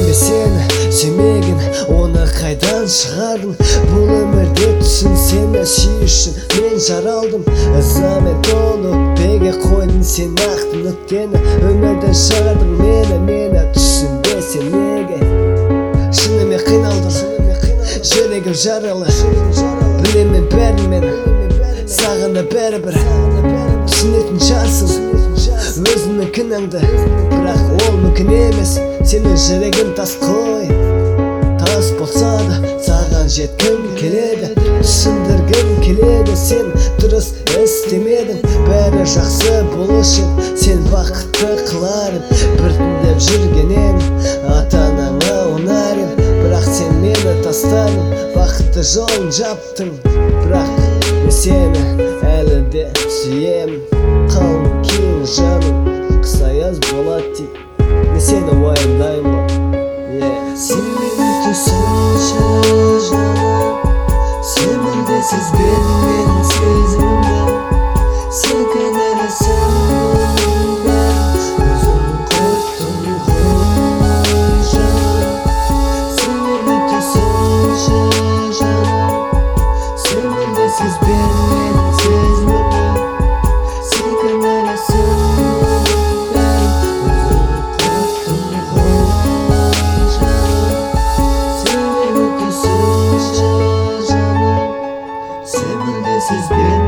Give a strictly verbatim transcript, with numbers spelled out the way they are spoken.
сені сүймеген, оны қайдан шығардың? Бұл өмірде түсін сені сүйішін мен жаралдым. Ызамен толы өкпеге қойдың сен нақты нүктені. Өмірден шығардың мені, мені түсінбесең неге? Шынымен қиналдым, жүрегім жаралы. Білемін бәрін мен, сағына бәрібір түсінетін жарсың өзіңнің кінәңді. Бірақ ол мүмкін емес, сенің жүрегің тас қой. Тас болса да саған жеткім келеді, түсіндіргім келеді. Сен дұрыс істемедің, бәрі жақсы болушы еді. Сен бақытты қыларын біртіндеп жүргенен ата-анаңа ұнар ем. Бірақ сен мені тастадың, бақытты жолын жаптың. Бірақ мен сені әлі де сүйемін. Қалың кейін жаным қыса яз болады тек, мен сені уайымдаймын. Сен мені түсінші жаным, сен мүлдесіз бердің менің сезімімді. Сен кінәлісің бе, өзің құрттың ғой жаным. Сен мені түсінші жаным, сен мүлдесіз бердің менің сезімімді. Сен кінәлісің бе, өзің құрттың ғой жаным. Сен мүлдесіз бердің